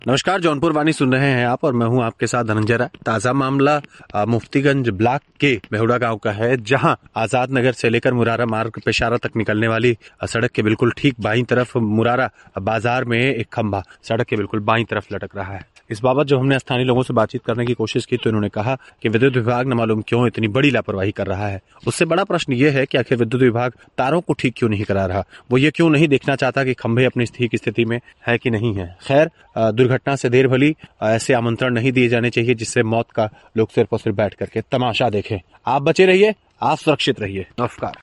नमस्कार, जौनपुर वाणी सुन रहे हैं आप और मैं हूं आपके साथ धनंजय राय। ताजा मामला मुफ्तीगंज ब्लॉक के बेहुड़ा गांव का है, जहां आजाद नगर से लेकर मुरारा मार्ग पेशारा तक निकलने वाली सड़क के बिल्कुल ठीक बाईं तरफ मुरारा बाजार में एक खंभा सड़क के बिल्कुल बाईं तरफ लटक रहा है। इस बाबत जब हमने स्थानीय लोगों से बातचीत करने की कोशिश की तो इन्होंने कहा कि विद्युत विभाग न मालूम क्यों इतनी बड़ी लापरवाही कर रहा है। उससे बड़ा प्रश्न ये है कि आखिर विद्युत विभाग तारों को ठीक क्यों नहीं करा रहा। वो ये क्यों नहीं देखना चाहता कि खंभे अपनी ठीक स्थिति में है कि नहीं है। खैर, दुर्घटना से देर भली, ऐसे आमंत्रण नहीं दिए जाने चाहिए जिससे मौत का लोग सिर्फ और सिर्फ बैठ करके तमाशा देखें। आप बचे रहिए, आप सुरक्षित रहिए। नमस्कार।